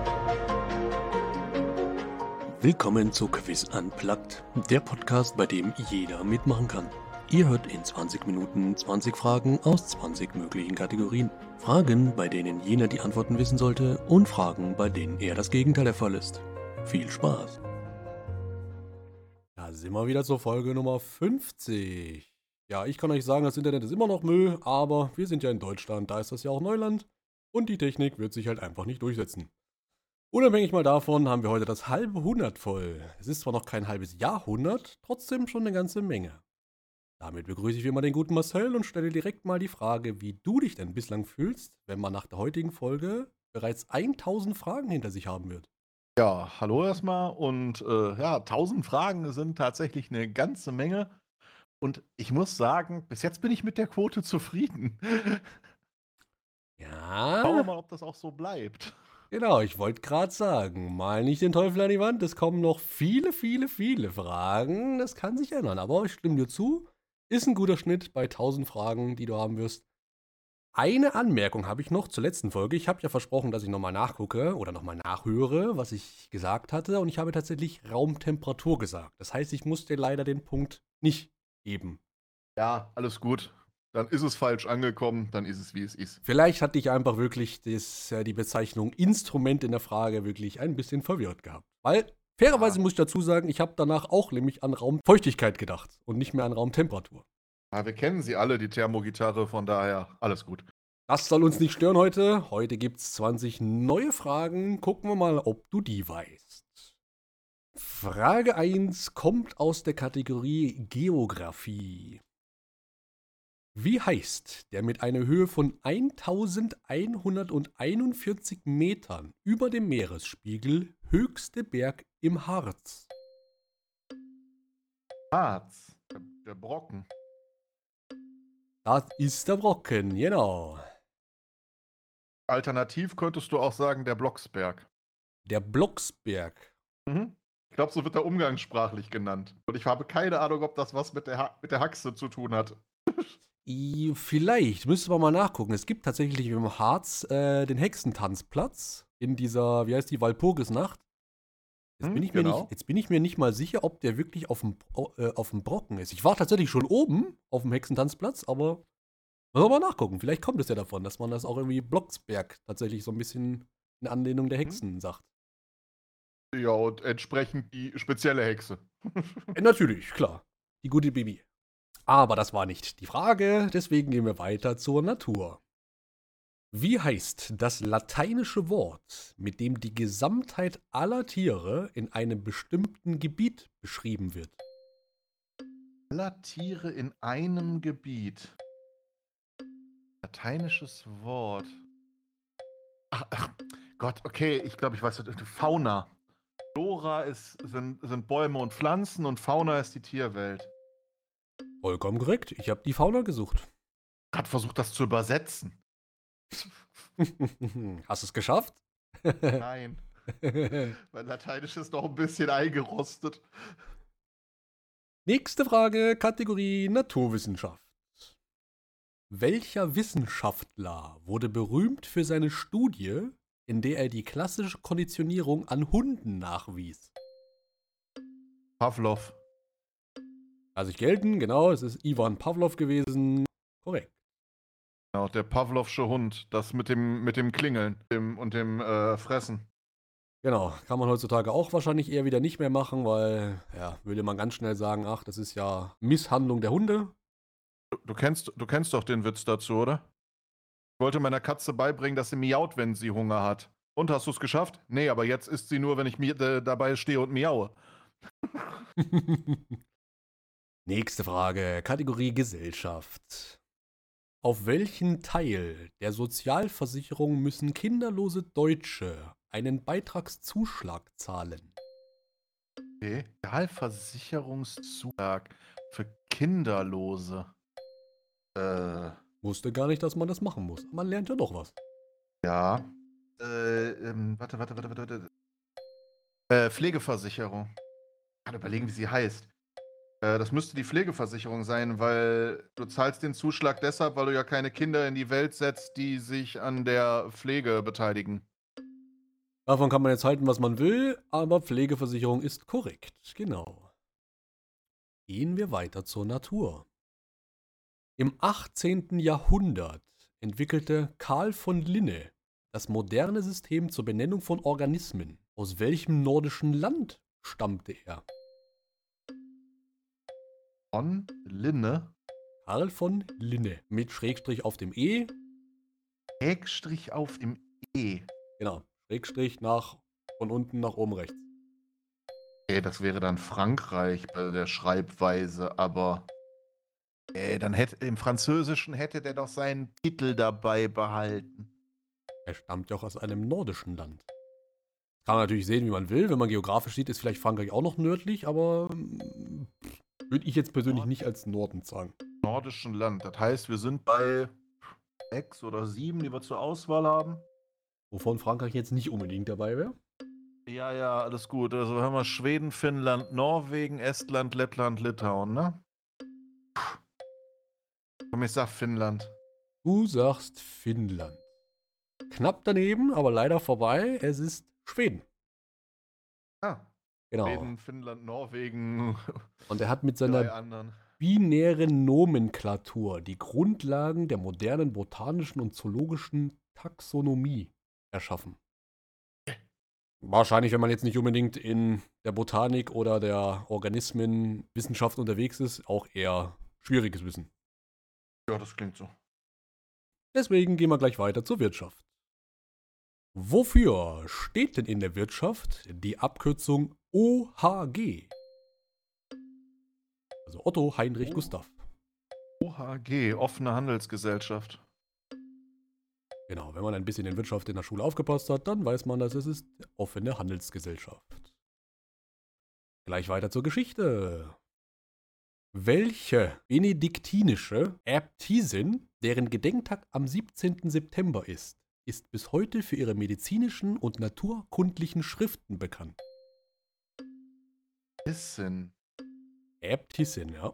Willkommen zu Quiz Unplugged, der Podcast, bei dem jeder mitmachen kann. Ihr hört in 20 Minuten 20 Fragen aus 20 möglichen Kategorien. Fragen, bei denen jener die Antworten wissen sollte, und Fragen, bei denen eher das Gegenteil der Fall ist. Viel Spaß! Da sind wir wieder zur Folge Nummer 50. Ja, ich kann euch sagen, das Internet ist immer noch Müll, aber wir sind ja in Deutschland, da ist das ja auch Neuland und die Technik wird sich halt einfach nicht durchsetzen. Unabhängig mal davon haben wir heute das halbe Hundert voll. Es ist zwar noch kein halbes Jahrhundert, trotzdem schon eine ganze Menge. Damit begrüße ich wie immer den guten Marcel und stelle direkt mal die Frage, wie du dich denn bislang fühlst, wenn man nach der heutigen Folge bereits 1000 Fragen hinter sich haben wird. Ja, hallo erstmal und ja, 1000 Fragen sind tatsächlich eine ganze Menge und ich muss sagen, bis jetzt bin ich mit der Quote zufrieden. Schauen wir Ja, mal, ob das auch so bleibt. genau, ich wollte gerade sagen, mal nicht den Teufel an die Wand, es kommen noch viele Fragen, das kann sich ändern, aber ich stimme dir zu, ist ein guter Schnitt bei 1000 Fragen, die du haben wirst. Eine Anmerkung habe ich noch zur letzten Folge. Ich habe ja versprochen, dass ich nochmal nachgucke oder nochmal nachhöre, was ich gesagt hatte. Und ich habe tatsächlich Raumtemperatur gesagt. Das heißt, ich musste leider den Punkt nicht geben. Ja, alles gut. Dann ist es falsch angekommen, dann ist es, wie es ist. Vielleicht hatte ich einfach wirklich die Bezeichnung Instrument in der Frage wirklich ein bisschen verwirrt gehabt. Weil, fairerweise Ja. muss ich dazu sagen, ich habe danach auch nämlich an Raumfeuchtigkeit gedacht und nicht mehr an Raumtemperatur. Ja, wir kennen sie alle, die Thermogitarre, von daher alles gut. Das soll uns nicht stören heute. Heute gibt es 20 neue Fragen. Gucken wir mal, ob du die weißt. Frage 1 kommt aus der Kategorie Geografie. Wie heißt der mit einer Höhe von 1141 Metern über dem Meeresspiegel höchste Berg im Harz? Harz, der Brocken. Das ist der Brocken, genau. Alternativ könntest du auch sagen, der Blocksberg. Der Blocksberg. Mhm. Ich glaube, so wird er umgangssprachlich genannt. Und ich habe keine Ahnung, ob das was mit der Haxe zu tun hat. Vielleicht, müsste man mal nachgucken. Es gibt tatsächlich im Harz den Hexentanzplatz in dieser, wie heißt die, Walpurgisnacht. Genau. Jetzt bin ich mir nicht mal sicher, ob der wirklich auf dem Brocken ist. Ich war tatsächlich schon oben auf dem Hexentanzplatz, aber müssen wir mal nachgucken. Vielleicht kommt es ja davon, dass man das auch irgendwie Blocksberg tatsächlich so ein bisschen in Anlehnung der Mhm. Hexen sagt. Ja, und entsprechend die spezielle Hexe. Natürlich, klar. Die gute Bibi. Aber das war nicht die Frage, deswegen gehen wir weiter zur Natur. Wie heißt das lateinische Wort, mit dem die Gesamtheit aller Tiere in einem bestimmten Gebiet beschrieben wird? Aller Tiere in einem Gebiet. Lateinisches Wort. Ach Gott, okay, ich glaube, ich weiß. Fauna. Flora sind Bäume und Pflanzen und Fauna ist die Tierwelt. Vollkommen korrekt. Ich habe die Fauna gesucht. Hat versucht, das zu übersetzen. Hast du es geschafft? Nein, mein Lateinisch ist noch ein bisschen eingerostet. Nächste Frage, Kategorie Naturwissenschaft. Welcher Wissenschaftler wurde berühmt für seine Studie, in der er die klassische Konditionierung an Hunden nachwies? Pavlov. Lass ich gelten, genau, es ist Ivan Pavlov gewesen. Korrekt. Genau, der Pavlovsche Hund. Das mit dem Klingeln und dem Fressen. Genau, kann man heutzutage auch wahrscheinlich eher wieder nicht mehr machen, weil, ja, würde man ganz schnell sagen, ach, das ist ja Misshandlung der Hunde. Du kennst doch den Witz dazu, oder? Ich wollte meiner Katze beibringen, dass sie miaut, wenn sie Hunger hat. Und hast du es geschafft? Nee, aber jetzt isst sie nur, wenn ich dabei stehe und miaue. Nächste Frage, Kategorie Gesellschaft. Auf welchen Teil der Sozialversicherung müssen kinderlose Deutsche einen Beitragszuschlag zahlen? Okay. Sozialversicherungszuschlag für Kinderlose. Wusste gar nicht, dass man das machen muss. Man lernt ja doch was. Ja. Warte. Pflegeversicherung. Ich kann überlegen, wie sie heißt. Das müsste die Pflegeversicherung sein, weil du zahlst den Zuschlag deshalb, weil du ja keine Kinder in die Welt setzt, die sich an der Pflege beteiligen. Davon kann man jetzt halten, was man will, aber Pflegeversicherung ist korrekt. Genau. Gehen wir weiter zur Natur. Im 18. Jahrhundert entwickelte Carl von Linne das moderne System zur Benennung von Organismen. Aus welchem nordischen Land stammte er? Von Linne. Carl von Linne. Mit Schrägstrich auf dem E. Schrägstrich auf dem E. Genau. Schrägstrich von unten nach oben rechts. Okay, das wäre dann Frankreich bei der Schreibweise, aber dann im Französischen hätte der doch seinen Titel dabei behalten. Er stammt ja auch aus einem nordischen Land. Kann man natürlich sehen, wie man will. Wenn man geografisch sieht, ist vielleicht Frankreich auch noch nördlich, aber würde ich jetzt persönlich nicht als Norden sagen. Nordischen Land. Das heißt, wir sind bei 6 oder 7, die wir zur Auswahl haben. Wovon Frankreich jetzt nicht unbedingt dabei wäre. Ja, ja, alles gut. Also haben wir Schweden, Finnland, Norwegen, Estland, Lettland, Litauen, ne? Komm, ich sag Finnland. Du sagst Finnland. Knapp daneben, aber leider vorbei. Es ist Schweden. Ah. Genau. Schweden, Finnland, Norwegen. Und er hat mit Drei seiner anderen. binären Nomenklatur die Grundlagen der modernen botanischen und zoologischen Taxonomie erschaffen. Wahrscheinlich, wenn man jetzt nicht unbedingt in der Botanik oder der Organismenwissenschaft unterwegs ist, auch eher schwieriges Wissen. Ja, das klingt so. Deswegen gehen wir gleich weiter zur Wirtschaft. Wofür steht denn in der Wirtschaft die Abkürzung OHG? Also Otto Heinrich Gustav. OHG, offene Handelsgesellschaft. Genau, wenn man ein bisschen in Wirtschaft in der Schule aufgepasst hat, dann weiß man, dass es ist offene Handelsgesellschaft. Gleich weiter zur Geschichte. Welche benediktinische Äbtissin, deren Gedenktag am 17. September ist bis heute für ihre medizinischen und naturkundlichen Schriften bekannt? Wissen. Äbtissin, ja.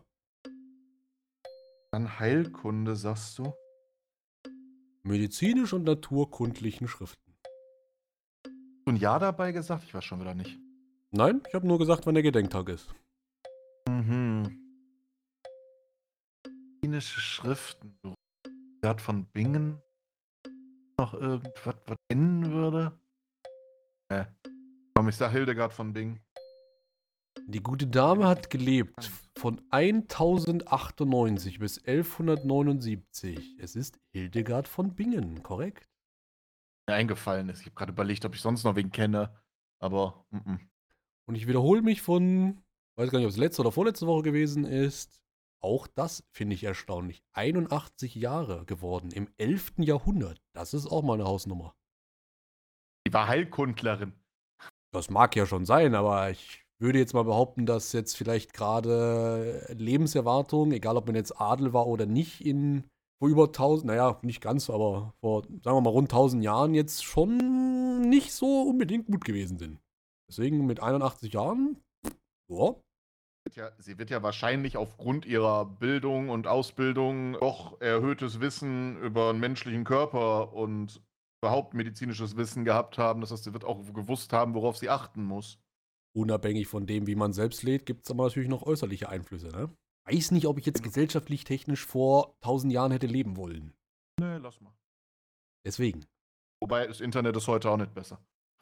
Dann Heilkunde, sagst du? Medizinisch und naturkundlichen Schriften. Hast du ein Ja dabei gesagt? Ich weiß schon wieder nicht. Nein, ich habe nur gesagt, wann der Gedenktag ist. Mhm. Medizinische Schriften. Hildegard von Bingen. Noch irgendwas, was kennen würde? Komm, ich sag Hildegard von Bingen. Die gute Dame hat gelebt von 1098 bis 1179. Es ist Hildegard von Bingen, korrekt? Mir eingefallen ist. Ich habe gerade überlegt, ob ich sonst noch wen kenne. Aber, Und ich wiederhole mich von, weiß gar nicht, ob es letzte oder vorletzte Woche gewesen ist. Auch das finde ich erstaunlich. 81 Jahre geworden im 11. Jahrhundert. Das ist auch mal eine Hausnummer. Die war Heilkundlerin. Das mag ja schon sein, aber ich würde jetzt mal behaupten, dass jetzt vielleicht gerade Lebenserwartung, egal ob man jetzt Adel war oder nicht, vor über 1000, naja, nicht ganz, aber vor, sagen wir mal, rund 1000 Jahren jetzt schon nicht so unbedingt gut gewesen sind. Deswegen mit 81 Jahren, ja. Sie wird ja wahrscheinlich aufgrund ihrer Bildung und Ausbildung doch erhöhtes Wissen über den menschlichen Körper und überhaupt medizinisches Wissen gehabt haben. Das heißt, sie wird auch gewusst haben, worauf sie achten muss. Unabhängig von dem, wie man selbst lebt, gibt es aber natürlich noch äußerliche Einflüsse, ne? Weiß nicht, ob ich jetzt gesellschaftlich technisch vor 1000 Jahren hätte leben wollen. Nee, lass mal. Deswegen. Wobei, das Internet ist heute auch nicht besser.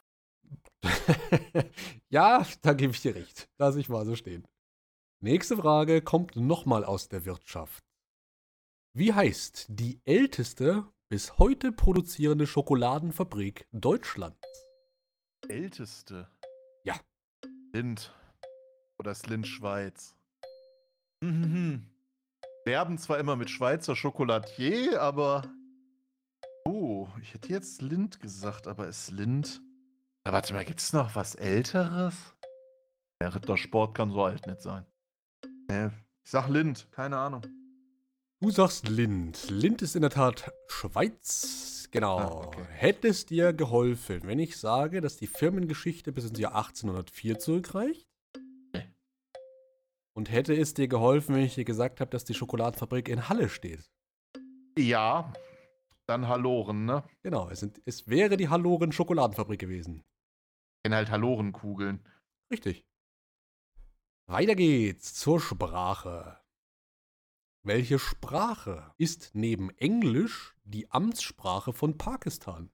Ja, da gebe ich dir recht. Lass ich mal so stehen. Nächste Frage kommt nochmal aus der Wirtschaft. Wie heißt die älteste bis heute produzierende Schokoladenfabrik Deutschlands? Älteste? Ja. Lind. Oder Slind Schweiz. Werben zwar immer mit Schweizer Schokolatier, aber... Oh, ich hätte jetzt Lind gesagt, aber ist Lind... Na, warte mal, gibt's noch was Älteres? Der Rittersport kann so alt nicht sein. Ich sag Lind, keine Ahnung. Du sagst Lind. Lind ist in der Tat Schweiz. Genau. Ah, okay. Hätte es dir geholfen, wenn ich sage, dass die Firmengeschichte bis ins Jahr 1804 zurückreicht? Nee. Und hätte es dir geholfen, wenn ich dir gesagt habe, dass die Schokoladenfabrik in Halle steht? Ja, dann Halloren, ne? Genau, es wäre die Halloren Schokoladenfabrik gewesen. kenne halt Halorenkugeln. Richtig. Weiter geht's zur Sprache. Welche Sprache ist neben Englisch die Amtssprache von Pakistan?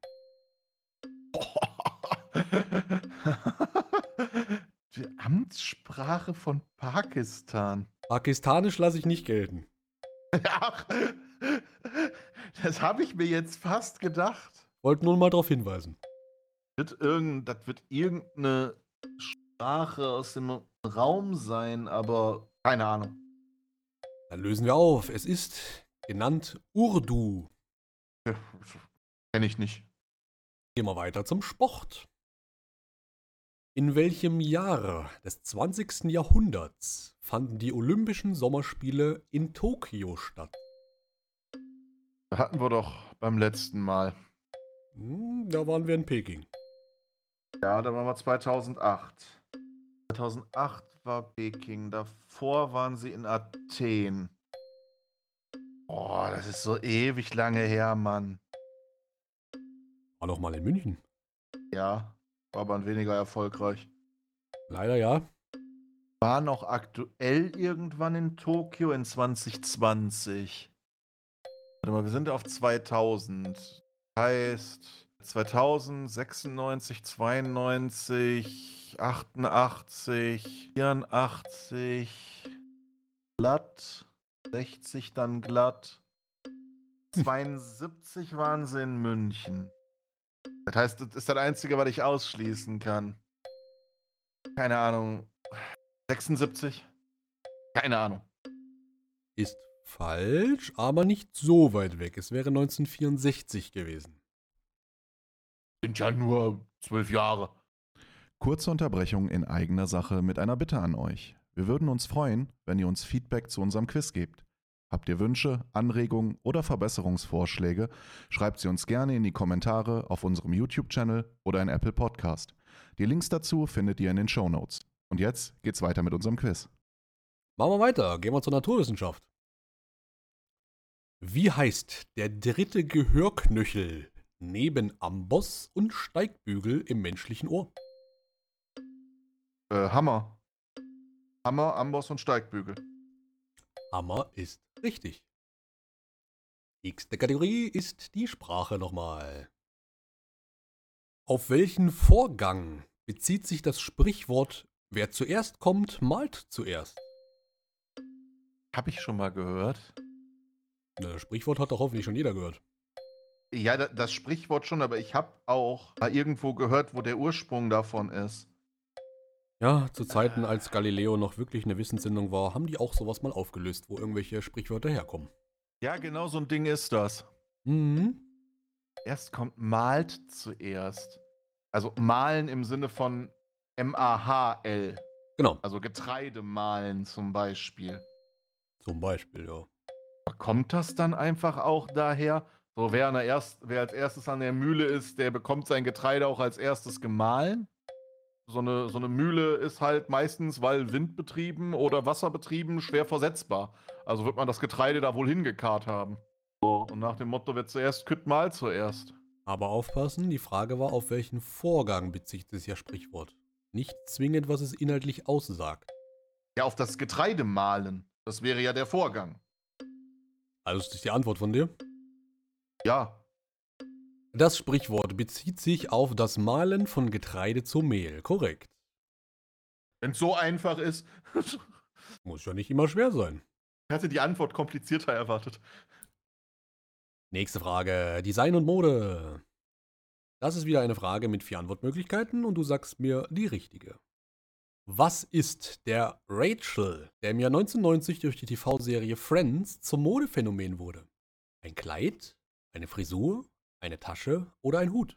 Die Amtssprache von Pakistan. Pakistanisch lasse ich nicht gelten. Ach, das habe ich mir jetzt fast gedacht. Wollte nur mal darauf hinweisen. Das wird irgendeine Sprache aus dem Raum sein, aber keine Ahnung. Dann lösen wir auf. Es ist genannt Urdu. Kenne ich nicht. Gehen wir weiter zum Sport. In welchem Jahre des 20. Jahrhunderts fanden die Olympischen Sommerspiele in Tokio statt? Da hatten wir doch beim letzten Mal. Da waren wir in Peking. Ja, da waren wir 2008. 2008 war Peking. Davor waren sie in Athen. Oh, das ist so ewig lange her, Mann. War noch mal in München. Ja, war aber weniger erfolgreich. Leider ja. War noch aktuell irgendwann in Tokio in 2020. Warte mal, wir sind auf 2000. Heißt 2000, 96, 92, 88, 84, glatt, 60 dann glatt. 72 waren sie in München. Das heißt, das ist das Einzige, was ich ausschließen kann. Keine Ahnung. 76? Keine Ahnung. Ist falsch, aber nicht so weit weg. Es wäre 1964 gewesen. Sind ja nur 12 Jahre. Kurze Unterbrechung in eigener Sache mit einer Bitte an euch. Wir würden uns freuen, wenn ihr uns Feedback zu unserem Quiz gebt. Habt ihr Wünsche, Anregungen oder Verbesserungsvorschläge, schreibt sie uns gerne in die Kommentare auf unserem YouTube-Channel oder in Apple Podcast. Die Links dazu findet ihr in den Shownotes. Und jetzt geht's weiter mit unserem Quiz. Machen wir weiter. Gehen wir zur Naturwissenschaft. Wie heißt der dritte Gehörknöchel neben Amboss und Steigbügel im menschlichen Ohr? Hammer. Hammer, Amboss und Steigbügel. Hammer ist richtig. Nächste Kategorie ist die Sprache nochmal. Auf welchen Vorgang bezieht sich das Sprichwort, wer zuerst kommt, malt zuerst? Habe ich schon mal gehört. Das Sprichwort hat doch hoffentlich schon jeder gehört. Ja, das Sprichwort schon, aber ich habe auch mal irgendwo gehört, wo der Ursprung davon ist. Ja, zu Zeiten, als Galileo noch wirklich eine Wissenssendung war, haben die auch sowas mal aufgelöst, wo irgendwelche Sprichwörter herkommen. Ja, genau so ein Ding ist das. Mhm. Erst kommt malt zuerst. Also mahlen im Sinne von M-A-H-L. Genau, Also Getreide mahlen zum Beispiel. zum Beispiel, ja. Kommt das dann einfach auch daher? So, wer als erstes an der Mühle ist, der bekommt sein Getreide auch als erstes gemahlen? So eine Mühle ist halt meistens, weil windbetrieben oder wasserbetrieben, schwer versetzbar. Also wird man das Getreide da wohl hingekarrt haben. So, und nach dem Motto, wer zuerst kütt, mal zuerst. Aber aufpassen, die Frage war, auf welchen Vorgang bezieht sich das Sprichwort. Nicht zwingend, was es inhaltlich aussagt. Ja, auf das Getreide mahlen. Das wäre ja der Vorgang. Also ist das die Antwort von dir? Ja. Das Sprichwort bezieht sich auf das Mahlen von Getreide zu Mehl. Korrekt. Wenn es so einfach ist. Muss ja nicht immer schwer sein. Ich hatte die Antwort komplizierter erwartet. Nächste Frage. Design und Mode. Das ist wieder eine Frage mit 4 Antwortmöglichkeiten und du sagst mir die richtige. Was ist der Rachel, der im Jahr 1990 durch die TV-Serie Friends zum Modephänomen wurde? Ein Kleid, eine Frisur, eine Tasche oder ein Hut?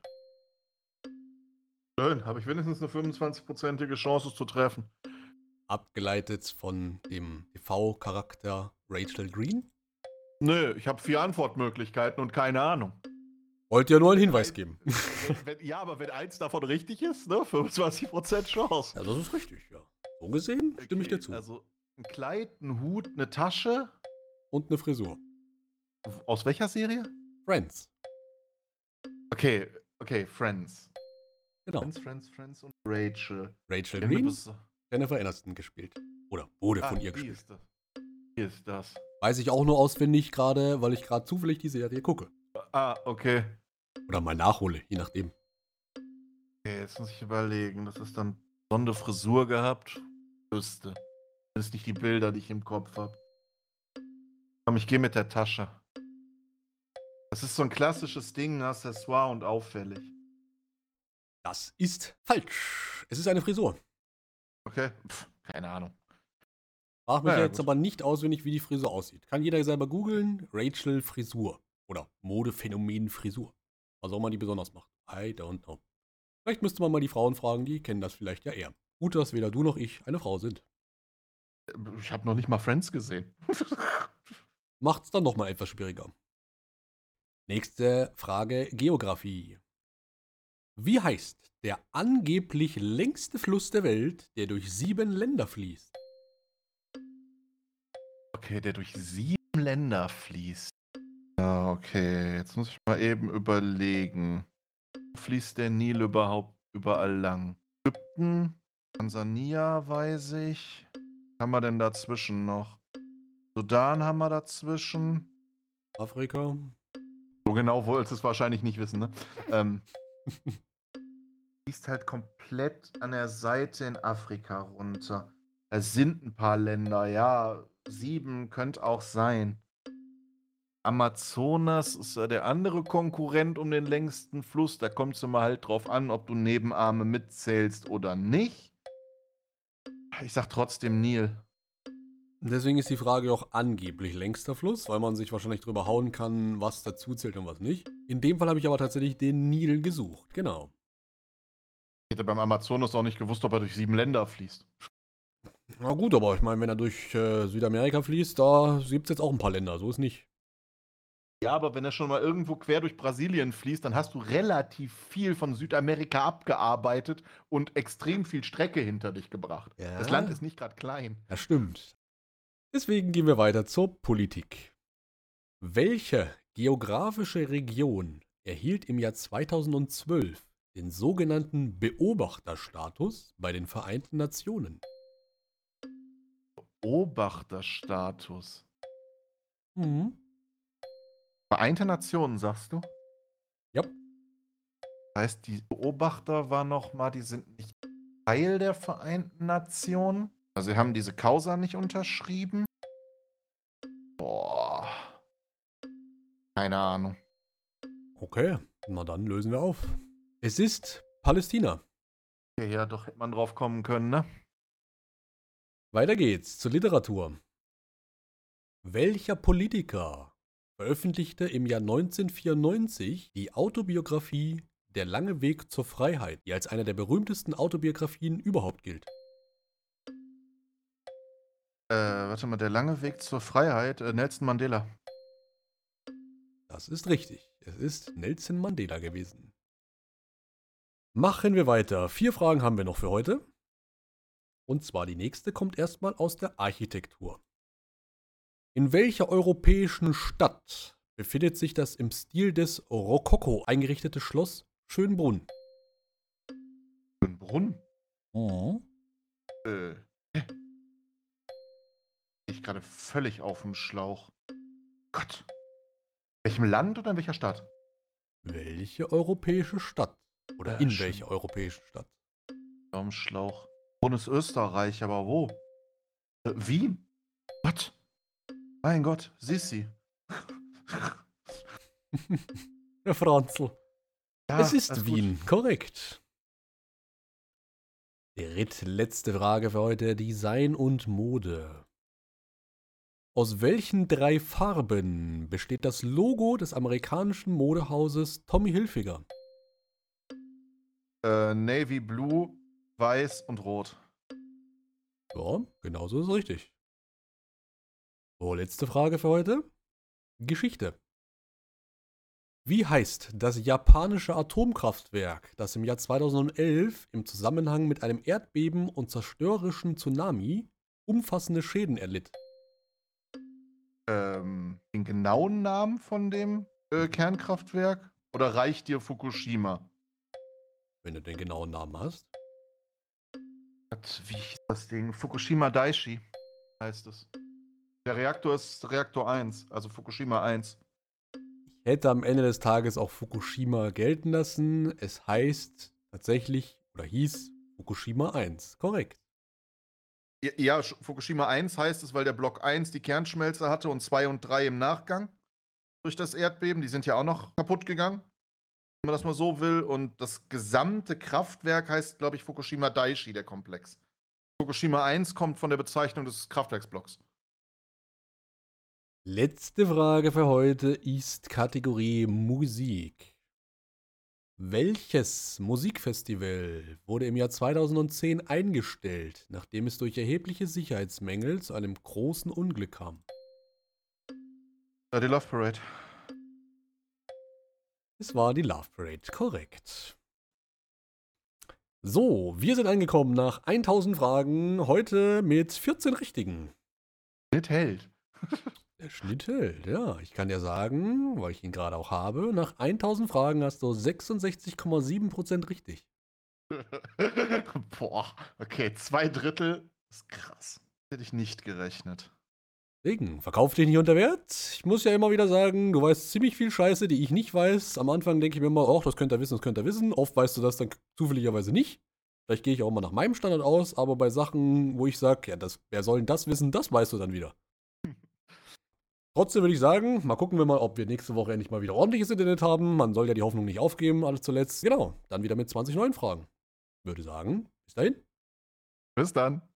Schön, habe ich wenigstens eine 25%ige Chance, es zu treffen. Abgeleitet von dem TV-Charakter Rachel Green? Nö, ich habe 4 Antwortmöglichkeiten und keine Ahnung. Wollte ja nur einen Hinweis geben. Ja, aber wenn eins davon richtig ist, ne, 25% Chance. Ja, das ist richtig, ja. So gesehen stimme ich dir zu. Also ein Kleid, ein Hut, eine Tasche. Und eine Frisur. Aus welcher Serie? Friends. Okay, Friends. Genau. Friends und Rachel. Rachel Ende Green, bis- Jennifer Aniston gespielt. Oder wurde von ihr die gespielt. ist das. Hier ist das. Weiß ich auch nur auswendig gerade, weil ich gerade zufällig die Serie gucke. Okay. Oder mal nachhole, je nachdem. Okay, jetzt muss ich überlegen. Das ist dann blonde Frisur gehabt. Wüsste. Das ist nicht die Bilder, die ich im Kopf habe. Komm, ich gehe mit der Tasche. Das ist so ein klassisches Ding, Accessoire und auffällig. Das ist falsch. Es ist eine Frisur. Okay? Keine Ahnung. Frag mich Ja, jetzt gut. aber nicht auswendig, wie die Frisur aussieht. Kann jeder selber googeln. Rachel Frisur. Oder Modephänomen Frisur. Was auch immer die besonders macht. I don't know. Vielleicht müsste man mal die Frauen fragen, die kennen das vielleicht ja eher. Gut, dass weder du noch ich eine Frau sind. Ich habe noch nicht mal Friends gesehen. Macht's dann nochmal etwas schwieriger. Nächste Frage: Geografie. Wie heißt der angeblich längste Fluss der Welt, der durch 7 Länder fließt? Okay, der durch 7 Länder fließt. Ja, okay. Jetzt muss ich mal eben überlegen. Wo fließt der Nil überhaupt überall lang? Ägypten, Tansania, weiß ich. Was haben wir denn dazwischen noch? Sudan haben wir dazwischen. Afrika? So genau wolltest du es wahrscheinlich nicht wissen, ne? Fließt halt komplett an der Seite in Afrika runter. Da sind ein paar Länder, ja. 7 könnte auch sein. Amazonas ist ja der andere Konkurrent um den längsten Fluss. Da kommt es immer halt drauf an, ob du Nebenarme mitzählst oder nicht. Ich sag trotzdem Nil. Deswegen ist die Frage auch angeblich längster Fluss, weil man sich wahrscheinlich drüber hauen kann, was dazu zählt und was nicht. In dem Fall habe ich aber tatsächlich den Nil gesucht, genau. Ich hätte beim Amazonas auch nicht gewusst, ob er durch 7 Länder fließt. Na gut, aber ich meine, wenn er durch Südamerika fließt, da gibt es jetzt auch ein paar Länder, so ist nicht. Ja, aber wenn er schon mal irgendwo quer durch Brasilien fließt, dann hast du relativ viel von Südamerika abgearbeitet und extrem viel Strecke hinter dich gebracht. Ja. Das Land ist nicht gerade klein. Das stimmt. Deswegen gehen wir weiter zur Politik. Welche geografische Region erhielt im Jahr 2012 den sogenannten Beobachterstatus bei den Vereinten Nationen? Beobachterstatus. Mhm. Vereinte Nationen, sagst du? Ja. Das heißt, die Beobachter waren nochmal, die sind nicht Teil der Vereinten Nationen. Also sie haben diese Causa nicht unterschrieben. Boah. Keine Ahnung. Okay, na dann lösen wir auf. Es ist Palästina. Ja, doch hätte man drauf kommen können, ne? Weiter geht's zur Literatur. Welcher Politiker veröffentlichte im Jahr 1994 die Autobiografie Der lange Weg zur Freiheit, die als eine der berühmtesten Autobiografien überhaupt gilt? Warte mal, der lange Weg zur Freiheit, Nelson Mandela. Das ist richtig. Es ist Nelson Mandela gewesen. Machen wir weiter. 4 Fragen haben wir noch für heute. Und zwar die nächste kommt erstmal aus der Architektur. In welcher europäischen Stadt befindet sich das im Stil des Rokoko eingerichtete Schloss Schönbrunn? Schönbrunn? Mhm. Ich gerade völlig auf dem Schlauch. Gott. In welchem Land oder in welcher Stadt? Welche europäische Stadt? Oder in Schön. welcher europäischen Stadt? Auf dem Schlauch. Bundesösterreich, aber wo? Wien? Was? Mein Gott, Sissi. Herr Franzl. Ja, Es ist alles gut. Wien, korrekt. Drittletzte Frage für heute: Design und Mode. Aus welchen 3 Farben besteht das Logo des amerikanischen Modehauses Tommy Hilfiger? Navy Blue, Weiß und Rot. Ja, genau so ist es richtig. So, letzte Frage für heute. Geschichte. Wie heißt das japanische Atomkraftwerk, das im Jahr 2011 im Zusammenhang mit einem Erdbeben und zerstörerischen Tsunami umfassende Schäden erlitt? Den genauen Namen von dem Kernkraftwerk? Oder reicht dir Fukushima? wenn du den genauen Namen hast. Wie hieß das Ding? Fukushima Daiichi heißt es. Der Reaktor ist Reaktor 1, also Fukushima 1. Ich hätte am Ende des Tages auch Fukushima gelten lassen. Es heißt tatsächlich, oder hieß Fukushima 1. Korrekt. Ja, Fukushima 1 heißt es, weil der Block 1 die Kernschmelze hatte und 2 und 3 im Nachgang durch das Erdbeben. Die sind ja auch noch kaputt gegangen, wenn man das mal so will. Und das gesamte Kraftwerk heißt, glaube ich, Fukushima Daiichi, der Komplex. Fukushima 1 kommt von der Bezeichnung des Kraftwerksblocks. Letzte Frage für heute ist Kategorie Musik. Welches Musikfestival wurde im Jahr 2010 eingestellt, nachdem es durch erhebliche Sicherheitsmängel zu einem großen Unglück kam? Ja, die Love Parade. Es war die Love Parade, korrekt. So, wir sind angekommen nach 1000 Fragen, heute mit 14 richtigen. Nicht hält. Der Schnitt hält, ja. Ich kann dir sagen, weil ich ihn gerade auch habe, nach 1000 Fragen hast du 66,7% richtig. Boah, okay, 2/3 ist krass. Hätte ich nicht gerechnet. Deswegen, verkauf dich nicht unter Wert. Ich muss ja immer wieder sagen, du weißt ziemlich viel Scheiße, die ich nicht weiß. Am Anfang denke ich mir immer, das könnt ihr wissen, das könnt ihr wissen. Oft weißt du das dann zufälligerweise nicht. Vielleicht gehe ich auch mal nach meinem Standard aus, aber bei Sachen, wo ich sage, ja, wer soll denn das wissen, das weißt du dann wieder. Trotzdem würde ich sagen, mal gucken wir mal, ob wir nächste Woche endlich mal wieder ordentliches Internet haben. Man soll ja die Hoffnung nicht aufgeben, alles zuletzt. Genau, dann wieder mit 20 neuen Fragen. Würde sagen, bis dahin. Bis dann.